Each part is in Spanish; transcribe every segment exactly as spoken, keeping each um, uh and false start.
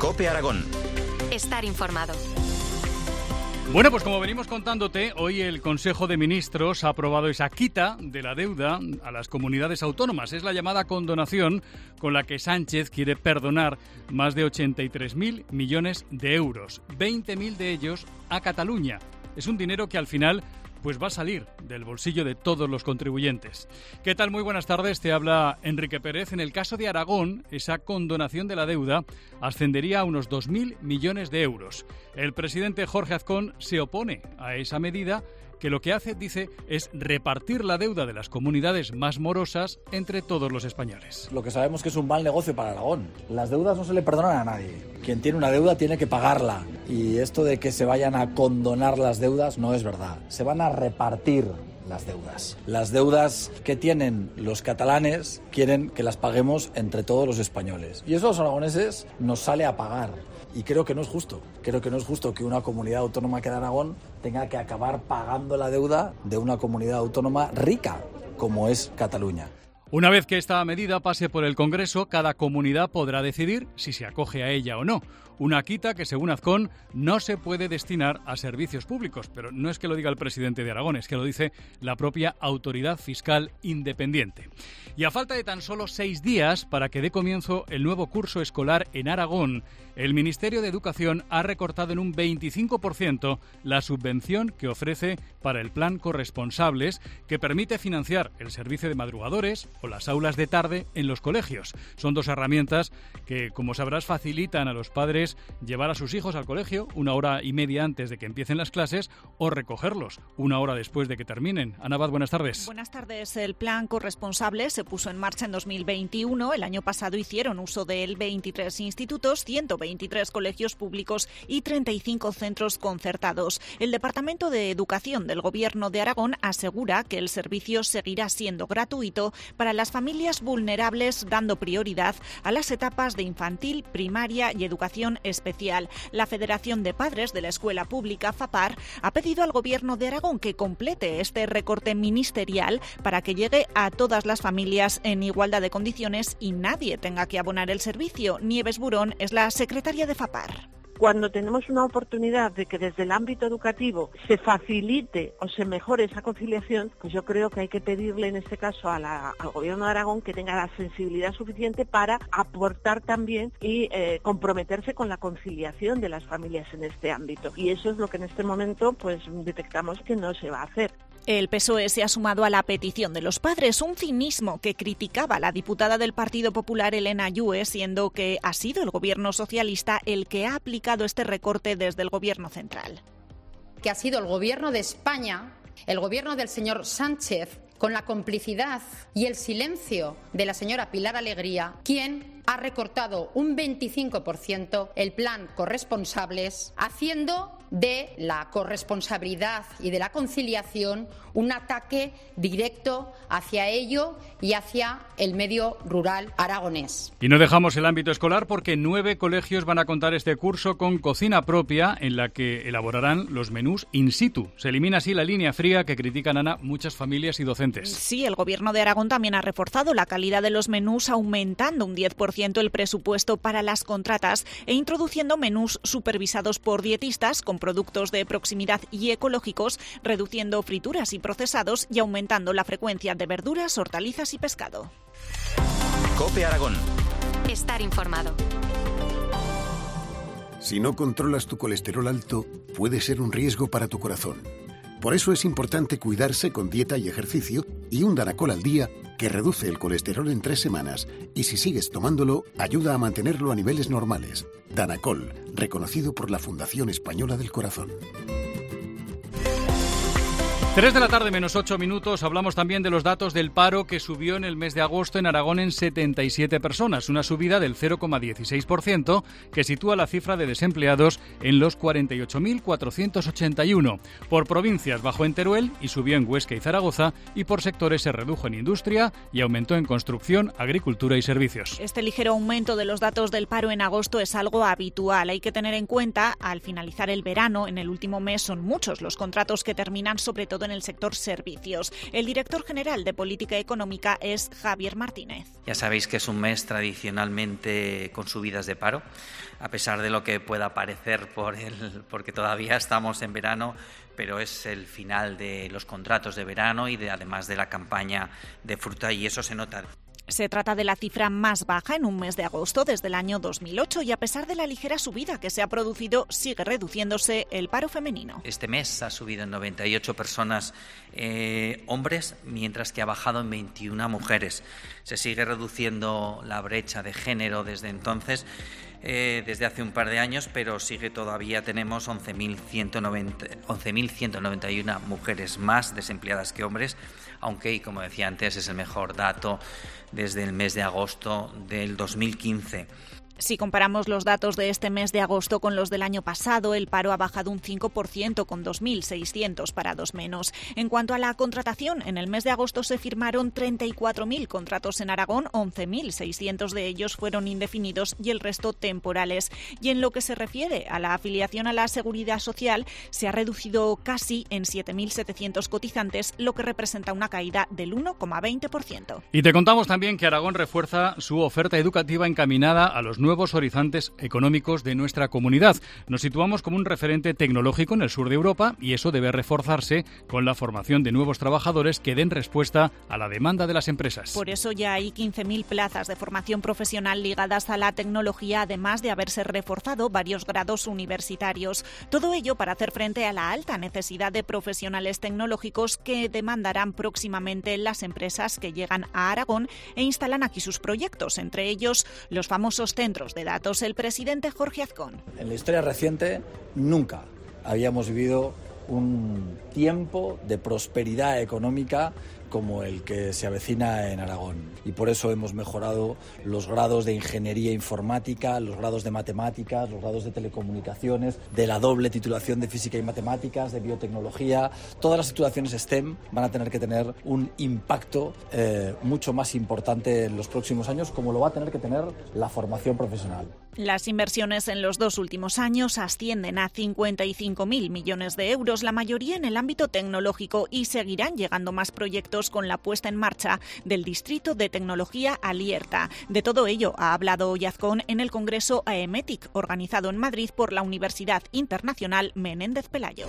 COPE Aragón. Estar informado. Bueno, pues como venimos contándote, hoy el Consejo de Ministros ha aprobado esa quita de la deuda a las comunidades autónomas. Es la llamada condonación con la que Sánchez quiere perdonar más de ochenta y tres mil millones de euros, veinte mil de ellos a Cataluña. Es un dinero que al final pues va a salir del bolsillo de todos los contribuyentes. ¿Qué tal? Muy buenas tardes, te habla Enrique Pérez. En el caso de Aragón, esa condonación de la deuda ascendería a unos dos mil millones de euros. El presidente Jorge Azcón se opone a esa medida, que lo que hace, dice, es repartir la deuda de las comunidades más morosas entre todos los españoles. Lo que sabemos que es un mal negocio para Aragón. Las deudas no se le perdonan a nadie. Quien tiene una deuda tiene que pagarla. Y esto de que se vayan a condonar las deudas no es verdad. Se van a repartir las deudas. Las deudas que tienen los catalanes quieren que las paguemos entre todos los españoles. Y eso a los aragoneses nos sale a pagar. Y creo que no es justo. Creo que no es justo que una comunidad autónoma que de Aragón tenga que acabar pagando la deuda de una comunidad autónoma rica, como es Cataluña. Una vez que esta medida pase por el Congreso, cada comunidad podrá decidir si se acoge a ella o no. Una quita que, según Azcón, no se puede destinar a servicios públicos. Pero no es que lo diga el presidente de Aragón, es que lo dice la propia Autoridad Fiscal Independiente. Y a falta de tan solo seis días para que dé comienzo el nuevo curso escolar en Aragón, el Ministerio de Educación ha recortado en un veinticinco por ciento la subvención que ofrece para el plan Corresponsables, que permite financiar el servicio de madrugadores o las aulas de tarde en los colegios. Son dos herramientas que, como sabrás, facilitan a los padres llevar a sus hijos al colegio una hora y media antes de que empiecen las clases o recogerlos una hora después de que terminen. Ana Abad, buenas tardes. Buenas tardes. El plan Corresponsable se puso en marcha en dos mil veintiuno. El año pasado hicieron uso de él veintitrés institutos, ciento veintitrés colegios públicos y treinta y cinco centros concertados. El Departamento de Educación del Gobierno de Aragón asegura que el servicio seguirá siendo gratuito para las familias vulnerables, dando prioridad a las etapas de infantil, primaria y educación especial. La Federación de Padres de la Escuela Pública, FAPAR, ha pedido al Gobierno de Aragón que complete este recorte ministerial para que llegue a todas las familias en igualdad de condiciones y nadie tenga que abonar el servicio. Nieves Burón es la secretaria de FAPAR. Cuando tenemos una oportunidad de que desde el ámbito educativo se facilite o se mejore esa conciliación, pues yo creo que hay que pedirle en este caso a la, al Gobierno de Aragón que tenga la sensibilidad suficiente para aportar también y eh, comprometerse con la conciliación de las familias en este ámbito. Y eso es lo que en este momento pues detectamos que no se va a hacer. El P S O E se ha sumado a la petición de los padres, un cinismo que criticaba la diputada del Partido Popular, Elena Ayue, siendo que ha sido el Gobierno socialista el que ha aplicado este recorte desde el Gobierno central. Que ha sido el Gobierno de España, el Gobierno del señor Sánchez, con la complicidad y el silencio de la señora Pilar Alegría, quien ha recortado un veinticinco por ciento el plan Corresponsables, haciendo de la corresponsabilidad y de la conciliación un ataque directo hacia ello y hacia el medio rural aragonés. Y no dejamos el ámbito escolar porque nueve colegios van a contar este curso con cocina propia en la que elaborarán los menús in situ. Se elimina así la línea fría que critican, Ana, muchas familias y docentes. Sí, el Gobierno de Aragón también ha reforzado la calidad de los menús, aumentando un diez por ciento el presupuesto para las contratas e introduciendo menús supervisados por dietistas con productos de proximidad y ecológicos, reduciendo frituras y procesados y aumentando la frecuencia de verduras, hortalizas y pescado. COPE Aragón. Estar informado. Si no controlas tu colesterol alto, puede ser un riesgo para tu corazón. Por eso es importante cuidarse con dieta y ejercicio y un Danacol al día que reduce el colesterol en tres semanas y si sigues tomándolo, ayuda a mantenerlo a niveles normales. Danacol, reconocido por la Fundación Española del Corazón. tres de la tarde menos ocho minutos. Hablamos también de los datos del paro que subió en el mes de agosto en Aragón en setenta y siete personas, una subida del cero coma dieciséis por ciento que sitúa la cifra de desempleados en los cuarenta y ocho mil cuatrocientos ochenta y uno. Por provincias bajó en Teruel y subió en Huesca y Zaragoza, y por sectores se redujo en industria y aumentó en construcción, agricultura y servicios. Este ligero aumento de los datos del paro en agosto es algo habitual. Hay que tener en cuenta, al finalizar el verano, en el último mes son muchos los contratos que terminan, sobre todo todo en el sector servicios. El director general de Política Económica es Javier Martínez. Ya sabéis que es un mes tradicionalmente con subidas de paro, a pesar de lo que pueda parecer por el, porque todavía estamos en verano, pero es el final de los contratos de verano y de, además de la campaña de fruta, y eso se nota. Se trata de la cifra más baja en un mes de agosto desde el año dos mil ocho y a pesar de la ligera subida que se ha producido, sigue reduciéndose el paro femenino. Este mes ha subido en noventa y ocho personas eh, hombres, mientras que ha bajado en veintiuna mujeres. Se sigue reduciendo la brecha de género desde entonces, eh, desde hace un par de años, pero sigue todavía, tenemos once mil ciento noventa y una mujeres más desempleadas que hombres, aunque, y como decía antes, es el mejor dato desde el mes de agosto del dos mil quince. Si comparamos los datos de este mes de agosto con los del año pasado, el paro ha bajado un cinco por ciento con dos mil seiscientos parados menos. En cuanto a la contratación, en el mes de agosto se firmaron treinta y cuatro mil contratos en Aragón, once mil seiscientos de ellos fueron indefinidos y el resto temporales. Y en lo que se refiere a la afiliación a la Seguridad Social, se ha reducido casi en siete mil setecientos cotizantes, lo que representa una caída del uno coma veinte por ciento. Y te contamos también que Aragón refuerza su oferta educativa encaminada a los nuevos horizontes económicos de nuestra comunidad. Nos situamos como un referente tecnológico en el sur de Europa y eso debe reforzarse con la formación de nuevos trabajadores que den respuesta a la demanda de las empresas. Por eso ya hay quince mil plazas de formación profesional ligadas a la tecnología, además de haberse reforzado varios grados universitarios. Todo ello para hacer frente a la alta necesidad de profesionales tecnológicos que demandarán próximamente las empresas que llegan a Aragón e instalan aquí sus proyectos, entre ellos los famosos centros de datos. El presidente Jorge Azcón. En la historia reciente nunca habíamos vivido un tiempo de prosperidad económica como el que se avecina en Aragón. Y por eso hemos mejorado los grados de ingeniería informática, los grados de matemáticas, los grados de telecomunicaciones, de la doble titulación de física y matemáticas, de biotecnología. Todas las titulaciones STEM van a tener que tener un impacto eh, mucho más importante en los próximos años, como lo va a tener que tener la formación profesional. Las inversiones en los dos últimos años ascienden a cincuenta y cinco mil millones de euros, la mayoría en el ámbito tecnológico, y seguirán llegando más proyectos con la puesta en marcha del Distrito de Tecnología Alierta. De todo ello ha hablado hoy Azcón en el Congreso AEMETIC, organizado en Madrid por la Universidad Internacional Menéndez Pelayo.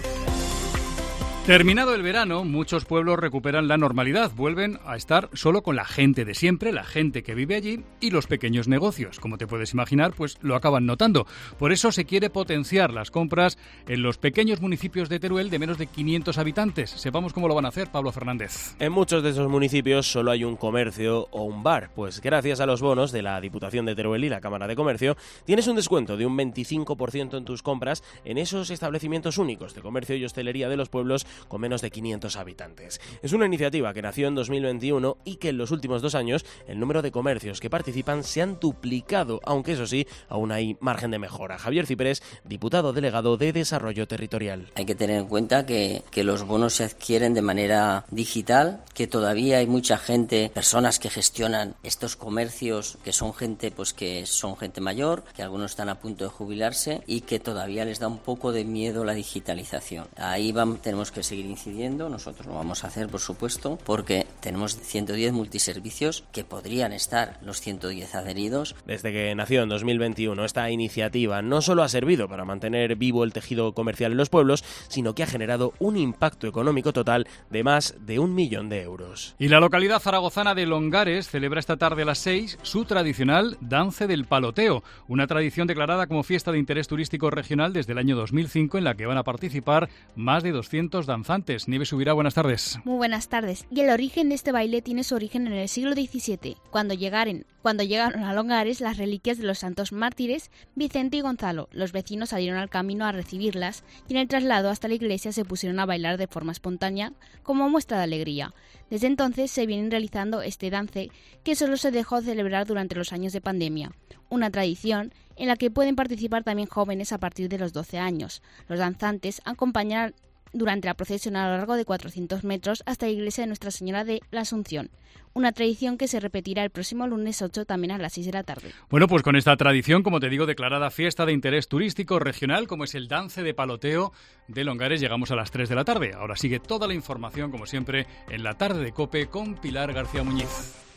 Terminado el verano, muchos pueblos recuperan la normalidad, vuelven a estar solo con la gente de siempre, la gente que vive allí y los pequeños negocios. Como te puedes imaginar, pues lo acaban notando. Por eso se quiere potenciar las compras en los pequeños municipios de Teruel de menos de quinientos habitantes. Sepamos cómo lo van a hacer, Pablo Fernández. En muchos de esos municipios solo hay un comercio o un bar, pues gracias a los bonos de la Diputación de Teruel y la Cámara de Comercio, tienes un descuento de un veinticinco por ciento en tus compras en esos establecimientos únicos de comercio y hostelería de los pueblos con menos de quinientos habitantes. Es una iniciativa que nació en dos mil veintiuno y que en los últimos dos años el número de comercios que participan se han duplicado, aunque eso sí, aún hay margen de mejora. Javier Ciprés, diputado delegado de Desarrollo Territorial. Hay que tener en cuenta que, que los bonos se adquieren de manera digital, que todavía hay mucha gente, personas que gestionan estos comercios, que son gente pues que son gente mayor, que algunos están a punto de jubilarse y que todavía les da un poco de miedo la digitalización. Ahí vamos, tenemos que seguir incidiendo, nosotros lo vamos a hacer por supuesto, porque tenemos ciento diez multiservicios que podrían estar los ciento diez adheridos. Desde que nació en dos mil veintiuno, esta iniciativa no solo ha servido para mantener vivo el tejido comercial en los pueblos, sino que ha generado un impacto económico total de más de un millón de euros. Y la localidad zaragozana de Longares celebra esta tarde a las seis su tradicional Dance del Paloteo, una tradición declarada como fiesta de interés turístico regional desde el año dos mil cinco, en la que van a participar más de doscientos danzantes. Nieves Subirá, buenas tardes. Muy buenas tardes. Y el origen de este baile tiene su origen en el siglo diecisiete, cuando llegaron, cuando llegaron a Longares las reliquias de los santos mártires Vicente y Gonzalo. Los vecinos salieron al camino a recibirlas y en el traslado hasta la iglesia se pusieron a bailar de forma espontánea como muestra de alegría. Desde entonces se viene realizando este dance que solo se dejó celebrar durante los años de pandemia, una tradición en la que pueden participar también jóvenes a partir de los doce años. Los danzantes acompañan durante la procesión a lo largo de cuatrocientos metros hasta la iglesia de Nuestra Señora de la Asunción. Una tradición que se repetirá el próximo lunes ocho también a las seis de la tarde. Bueno, pues con esta tradición, como te digo, declarada fiesta de interés turístico regional, como es el dance de paloteo de Longares, llegamos a las tres de la tarde. Ahora sigue toda la información, como siempre, en la tarde de COPE con Pilar García Muñiz.